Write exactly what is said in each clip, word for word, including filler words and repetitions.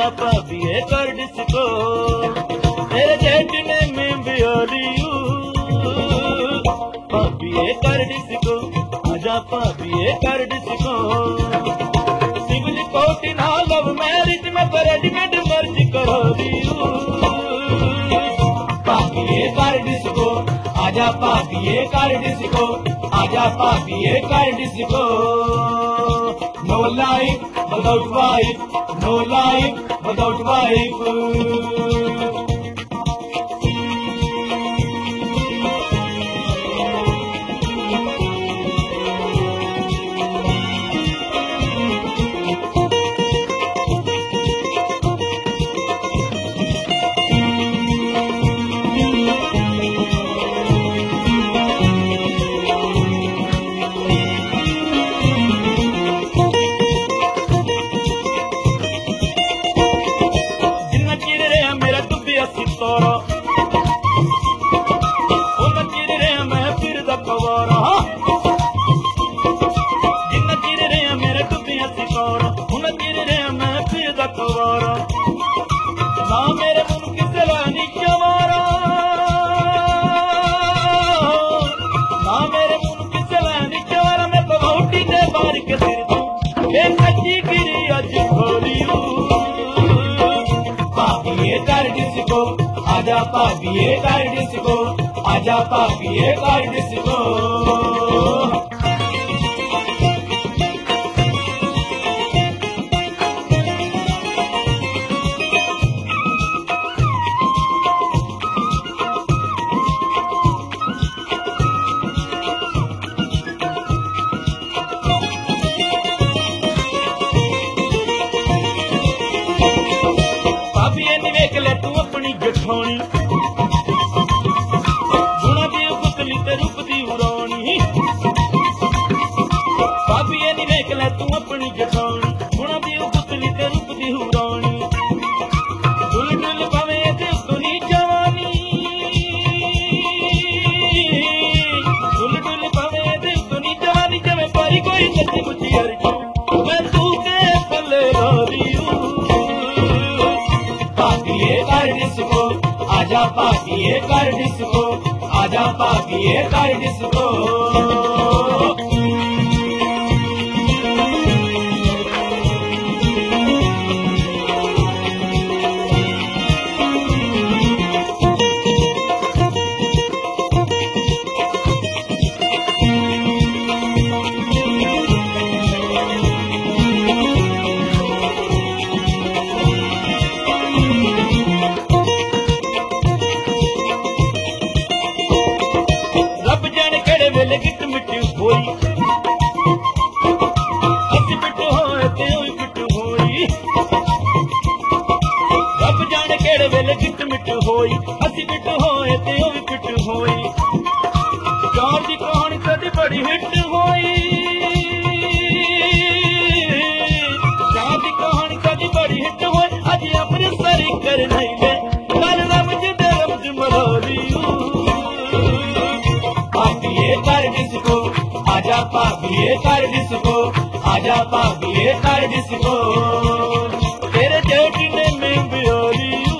आजा भाभीए कर डिस्को, तेरे जेठ ने मैं बिहारियू, भाभीए कर डिस्को, आजा भाभीए कर डिस्को। सिविल कोर्ट ना लव मैरिज में तो रेडीमेड मर्ज करो दियो, भाभीए कर डिस्को, आजा भाभीए कर डिस्को, आजा भाभीए कर disco. No life without wife, no life without wife. सितारा उन चिर रहा मैं फिर दकवारा, जिन्ना चिर रहा मेरा डुबिया सितारा, उन चिर रहा मैं फिर दकवारा। ना मेरे मुन किसे लानी चवारा, ना मेरे मुन किसे लानी चवारा। मैं तो रोटी दे बार के सिर दूं, ये कच्ची गिरी अज खोलियो, भाभीए कर डिस्को, आजा भाभीए कर डिस्को, आजा भाभीए कर डिस्को। भाभीए ने वेख ले तू अपनी जठानी, गुणा दी पुतली ते रूप दी उरानी। भाभीए ने वेख ले तू अपनी जठानी, गुणा दी पुतली ते रूप दी उरानी। डुल डुल पवे ते सुनी जवानी, डुल डुल पवे ते सुनी जवानी। जमे पारी कोई सच्ची मुची अर्जू, मैं तू के पल्ले रोदियूं, भाभीए कर डिस्को, आजा भाभीए कर डिस्को, आजा भाभीए कर डिस्को। वेले गिट मिट्टी होई, असी पिट्टू होए ते ओई पिट्टू होई। रब जाने केड़े वेले गिट मिट्टी होई, असी पिट्टू होए ते ओई पिट्टू होई। प्यार दी कहानी कदी बड़ी हिट होई, प्यार दी कहानी कदी बड़ी हिट होई। अज अमृतसरी कर नहीं ले कल रमज दे रमज मरोलियू, भाभीए कर डिस्को, आजा भाभीए कर डिस्को, आजा भाभीए कर डिस्को। तेरे जेठ ने मैं बिहारियू,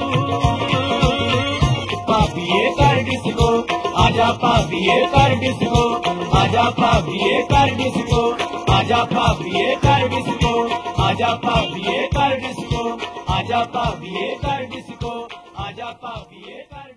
भाभीए कर डिस्को, आजा भाभीए कर डिस्को, आजा भाभीए कर डिस्को, आजा भाभीए कर डिस्को, आजा भाभीए कर डिस्को, आजा भाभीए कर डिस्को, आजा भाभीए कर